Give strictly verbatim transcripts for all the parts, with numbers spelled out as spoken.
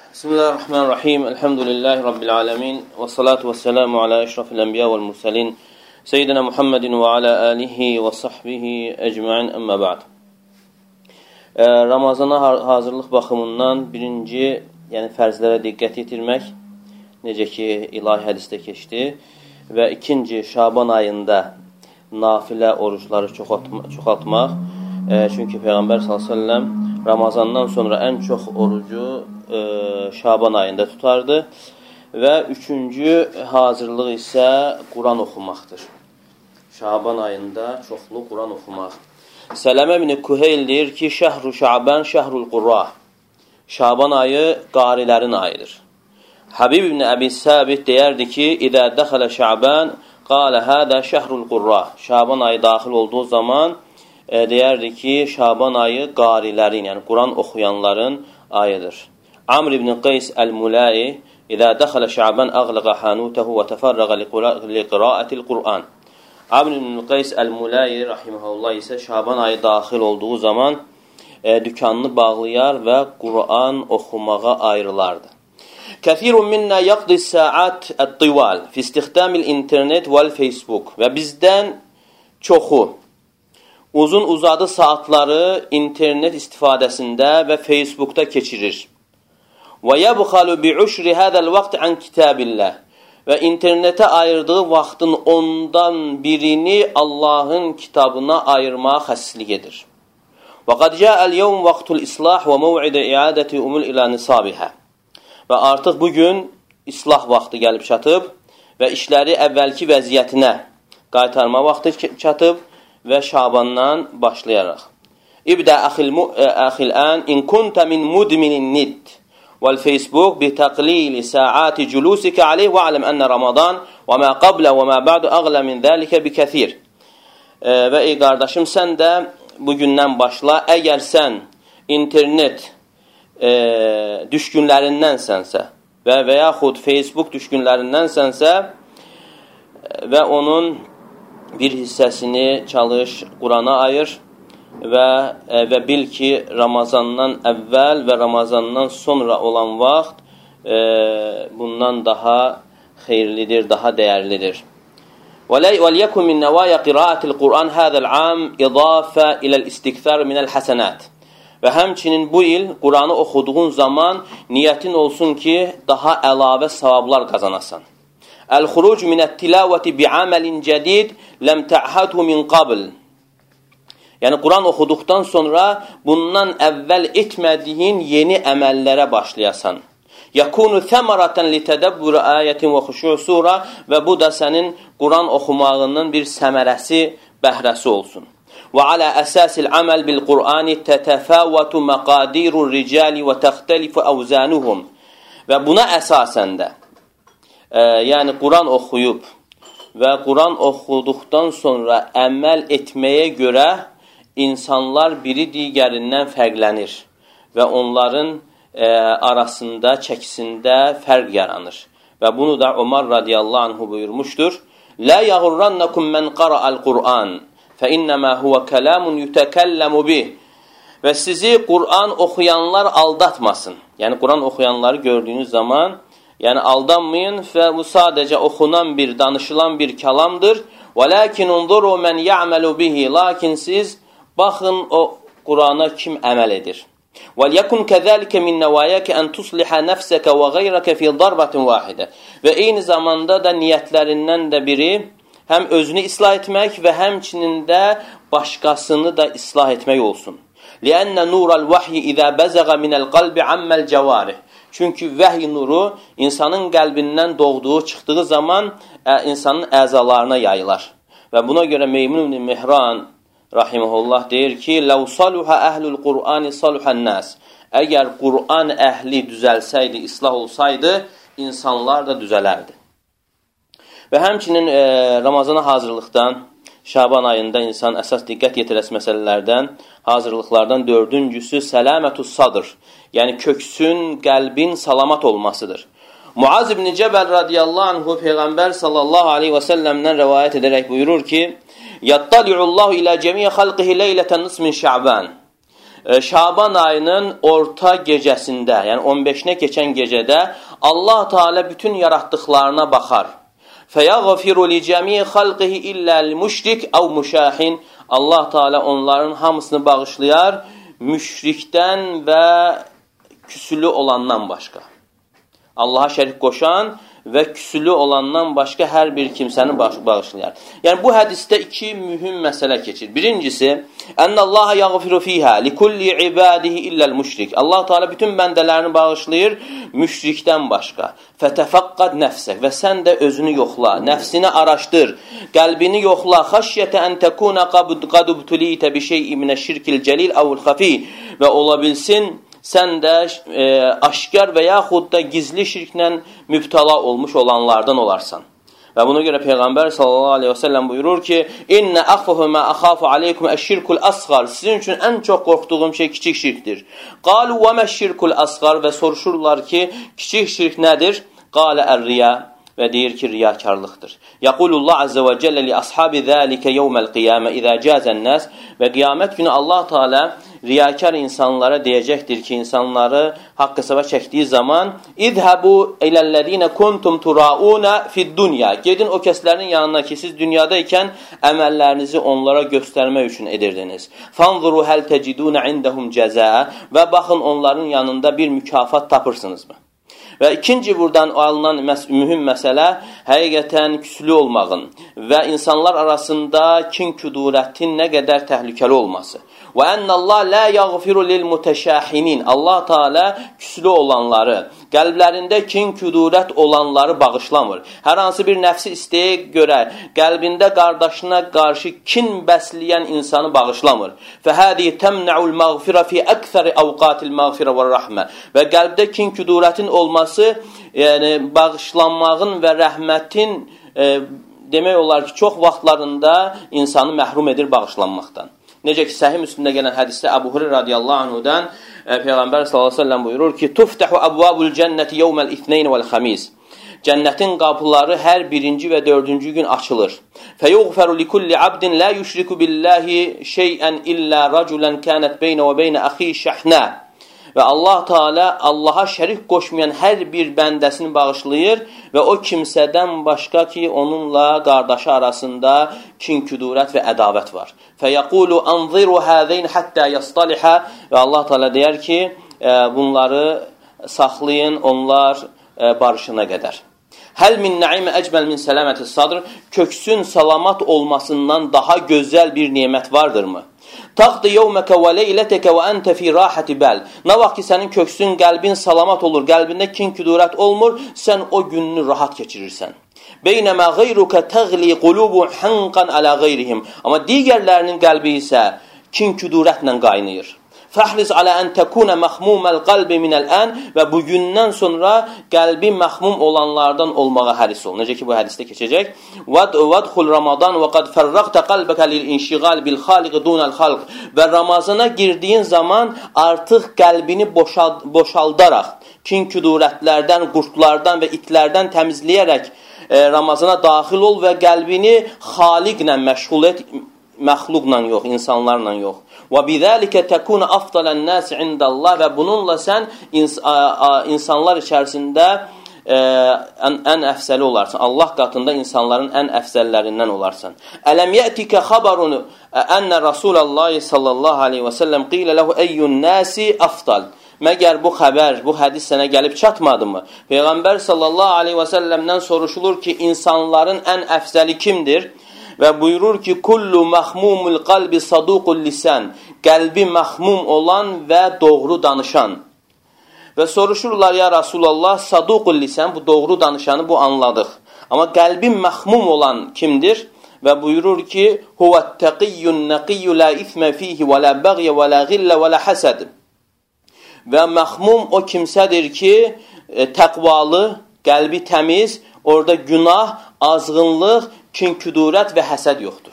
Bismillahirrahmanirrahim. Elhamdülillahi Rabbil alemin. Ve salatu ve selamu ala eşrafil enbiya vel mursalin. Seyyidina Muhammedin ve ala alihi ve sahbihi ecma'in emmə ba'd. Ramazana hazırlıq baxımından birinci, yəni fərzlərə diqqət yetirmək, necə ki ilahi hədisdə keçdi. Və ikinci, Şaban ayında nafilə oruçları çoxaltmaq. Çünki Peyğəmbər sallallahu əleyhi və səlləm Ramazandan sonra ən çox orucu e, Şaban ayında tutardı. Və üçüncü hazırlıq isə Quran oxumaqdır. Şaban ayında çoxlu Quran oxumaq. Sələmə ibn Kuheyl deyir ki, Şəhru Şaban, Şəhrul Qurra. Şaban ayı qarilərin ayıdır. Habib ibn Əbi Səbit deyərdi ki, İdə dəxələ Şaban, qalə hədə Şəhrul Qurra. Şaban ayı daxil olduğu zaman E, deyərdi ki, Şaban ayı qarilərin, yəni Quran oxuyanların ayıdır. Amr ibn Qays el-Mulai İzə dəxələ Şaban əğləqə hanutəhu və təfərrəqə liqira'atil Qur'an. Amr ibn Qays el-Mulai rahiməhullah isə Şaban ayı daxil olduğu zaman e, dükanını bağlayar və Quran oxumağa ayrılardı. Kəthirun minnə yaqdis saat ət-tival fi istixdamil internet vəl Facebook. Və bizdən çoxu uzun uzadı saatları internet istifadəsində və Facebookda keçirir. Və yəbxalu bi'uşri hədəl vaxt ən kitabillah. Və internetə ayırdığı vaxtın ondan birini Allahın kitabına ayırmağa xəssislik edir. Və qad cəəl yevm vaxtul islah və məv'idə iadəti umul ilə nisabihə. Və artıq bugün islah vaxtı gəlib çatıb və işləri əvvəlki vəziyyətinə qaytarma vaxtı çatıb və Şabandan başlayaraq. İbdə əxil-ən in kunta min mudminin nid vəl Facebook bi təqlili saati culusikə aleyh və aləm ənə Ramadan və mə qablə və mə bə'du əqlə min zəlikə bi kəthir. Və ey qardaşım, sən də bugündən başla. Əgər sən internet e, düşkünlərindənsənsə və və yaxud Facebook düşkünlərindənsənsə və onun bir hissəsini çalış, Qurana ayır və, e, və bil ki, Ramazandan əvvəl və Ramazandan sonra olan vaxt e, bundan daha xeyirlidir, daha dəyərlidir. وَلْيَكُمْ مِنْ نَوَايَ قِرَاءَةِ الْقُرْآنِ هَذَا الْعَامِ إِضَافَةً إِلَى الْإِسْتِكْثَارِ مِنَ الْحَسَنَاتِ. Və həmçinin bu il Quranı oxuduğun zaman niyyətin olsun ki, daha əlavə savablar qazanasan. El-xuruc minət-tilavəti bi'amelin cədid ləm tə'hədhu min qabl. Yəni, Quran oxuduqdan sonra bundan əvvəl etmədiyin yeni əməllərə başlayasan. Yakunu thəmaratan li tadabburi ayatin və xuşu' sura. Və bu da sənin Quran oxumağının bir səmərəsi, bəhrəsi olsun. Və alə əsasil aməl bil Qur'ani tətəfəvvətu məqadirur ricali və təxtəlifu əvzanuhum. Və buna əsasən də, e, yəni Quran oxuyub və Quran oxuduqdan sonra əməl etməyə görə insanlar biri digərindən fərqlənir və onların e, arasında, çəkisində fərq yaranır. Və bunu da Ömər radiyallahu anhu buyurmuşdur. Lə yəğurrannakum mən qara'al Qur'an fə innəmə huvə kəlamun yutəkəlləmu bih. Və sizi Quran oxuyanlar aldatmasın. Yəni, Quran oxuyanları gördüyünüz zaman, yəni aldanmayın və bu sadəcə oxunan bir, danışılan bir kəlamdır. وَلَكِنْ اُنْظُرُوا مَنْ يَعْمَلُ بِهِ. Lakin siz baxın o Qurana kim əməl edir. وَلْيَكُنْ كَذَلِكَ مِنْ نَوَايَكَ أَنْ تُصْلِحَ نَفْسَكَ وَغَيْرَكَ فِي ضَرْبَةٍ وَاحِدَةٍ. Və eyni zamanda da niyyətlərindən də biri həm özünü islah etmək və həmçinin də başqasını da islah etmək olsun. لِأَنَّ نُورَ الْوَحْيِ إِذَا بَزَغَ مِنَ الْقَلْبِ عَمَّ الْجَوَارِحِ. Çünki vəhy nuru insanın qəlbindən doğduğu, çıxdığı zaman ə, insanın əzalarına yayılar. Və buna görə Meymun ibn Mihran rahimehullah deyir ki, لَوْ صَلُحَ أَهْلُ الْقُرْآنِ صَلُحَ النَّاسِ. Əgər Qur'an əhli düzəlsəydi, islah olsaydı, insanlar da düzələrdi. Və həmçinin e, Ramazana hazırlıqdan, Şaban ayında insan əsas diqqət yetirəsi məsələlərdən, hazırlıqlardan dördüncüsü səlamətus sadr. Yəni, köksün, qəlbin salamat olmasıdır. Muaz ibn Cəbəl radiyallahu anhu Peyğəmbər sallallahu aleyhi və səlləmdən rəvayət edərək buyurur ki, Yattali'ullahu ilə cəmiyə xalqihi leylətən nismin Şaban. Şaban ayının orta gecəsində, yəni on beşinə keçən gecədə Allah Teala bütün yaratdıqlarına baxar. Fəyağfiru li cəmi xalqihi illəl müşrik əv müşahin. Allah Teala onların hamısını bağışlayar, müşrikdən və küsülü olandan başqa. Allaha şərik qoşan və küsülü olandan başqa hər bir kimsəni bağışlayar. Yəni, bu hədisdə iki mühüm məsələ keçir. Birincisi, Ənəllaha yəğfiru fiyhə likulli ibadihi illəl müşrik. Allah Teala bütün bəndələrini bağışlayır, müşrikdən başqa. Fətəfəqqad nəfsək və sən də özünü yoxla, nəfsini araşdır, qəlbini yoxla. Xəşyətə ən təkuna qadubtulitə bi şey'i minə şirkil cəlil əvul xafi və ola bilsin, sən də e, aşkar və yaxud da gizli şirklə mübtala olmuş olanlardan olarsan. Və buna görə Peyğəmbər sallallahu aleyhi və səlləm buyurur ki, İnnə əxfuhu mə əxafu aleykum əşşirkul əsğar. Sizin üçün ən çox qorxduğum şey kiçik şirkdir. Qalu və məşşirkul əsğar və soruşurlar ki, kiçik şirk nədir? Qalə ər-riya və deyir ki, riyakarlıqdır. Yəqulullah azze və cəllə li ashabi zəlikə yevməl qiyamə izə cəzən nəs və qiyamət günü Allah Teala riyakar insanlara deyəcəkdir ki, insanları haqq hesaba çəkdiyi zaman İzhəbu iləllədinə kuntum turauna fid-dunya. Gedin o kəslərin yanına ki, siz dünyadaykən əməllərinizi onlara göstərmək üçün edirdiniz. Fanzuru həl təcidunə indəhum cəzəə və baxın onların yanında bir mükafat tapırsınızmı? Və ikinci buradan alınan məs mühüm məsələ həqiqətən küslü olmağın və insanlar arasında kin-küdurətin nə qədər təhlükəli olması. Və ennallah la yaghfiru lil mutashahinin. Allah Teala küslü olanları, qəlblərində kin-küdurət olanları bağışlamır. Hər hansı bir nəfsi istəyə görə qəlbində qardaşına qarşı kin bəsləyən insanı bağışlamır. Fəhədi təmna'ul mağfira fi əksəri avqatil mağfira və rəhmə. Və qəlbdə kin-küdurətin olması, yəni bağışlanmağın və rəhmətin e, demək olar ki, çox vaxtlarında insanı məhrum edir bağışlanmaqdan. Necə ki, Səhih Müslimdə gələn hədisdə Əbu Hureyra radiyallahu anhudan e, Peyğəmbər sallallahu əleyhi və səlləm buyurur ki, "Tuftahu abwabul cenneti yawmal ithnayn vel xamis." Cənnətin qapıları hər birinci və dördüncü gün açılır. Feyughfaru likulli abdin la yushriku billahi şey'an illa raculan kanat bayna və bayna axi shahna. Və Allah Teala Allaha şərik qoşmayan hər bir bəndəsini bağışlayır və o kimsədən başqa ki, onunla qardaşı arasında kin-küdurət və ədavət var. Fəyəqulu anziru həzeyn həttə yastalihə və Allah Teala deyər ki, bunları saxlayın, onlar barışına qədər. Həl min nəimə əcməl min sələmətis sadr. Köksün salamat olmasından daha gözəl bir nemət vardırmı? Taqdi yevməkə və leylətəkə və əntə fi rahəti bəl. Nə vaxt ki, sənin köksün, qəlbin salamat olur, qəlbində kin-küdurət olmur, sən o gününü rahat keçirirsən. Beynəmə qeyrukə təğli qulubu hənqan alə qeyrihim. Amma digərlərinin qəlbi isə kin-küdurətlə qaynayır. Fəhriz alə ən təkунə məxmuməl qalbi minəl ən və bugündən sonra qəlbi məxmum olanlardan olmağa həris ol. Necə ki, bu hədisdə keçəcək. Vədxul Ramadan və qad fərraqtə qalbəkə lil-inşiqal bil-xaliqi dunəl xalq. Və Ramazana girdiyin zaman artıq qəlbini boşal boşaldaraq, kin-küdurətlərdən, qurtlardan və itlərdən təmizləyərək e, Ramazana daxil ol və qəlbini xaliqlə məşğul et, məxluqla yox, insanlarla yox. Və bizəlikə təkuna afdalən nəs indəllah və bununla sən ins a, a, insanlar içərisində e, ən, ən əfsəli olarsan. Allah qatında insanların ən əfsəllərindən olarsan. Ələm yətikə xabarunu ənə Rasulallah sallallahu aleyhi və səlləm qilə ləhu əyyun nəsi afdal. Məgər bu xəbər, bu hədis sənə gəlib çatmadı mı? Peyğəmbər sallallahu aleyhi və səlləmdən soruşulur ki, insanların ən əfsəli kimdir? Və buyurur ki, kullu məxmumul qalbi saduqul lisan. Qəlbi məxmum olan və doğru danışan. Və soruşurlar, ya Rasulallah, saduqul lisan, bu doğru danışanı bu anladıq. Amma qəlbi məxmum olan kimdir? Və buyurur ki, huvəttəqiyyun nəqiyyu la ithmə fihi və la bəğyə və la ğillə və la həsəd. Və məxmum o kimsədir ki, təqvalı, qəlbi təmiz, orada günah, azğınlıq, kin-küdurət və həsəd yoxdur.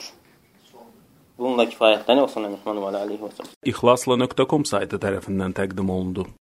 Bununla kifayətlənir. İxlasla nöqtə com saytı tərəfindən təqdim olundu.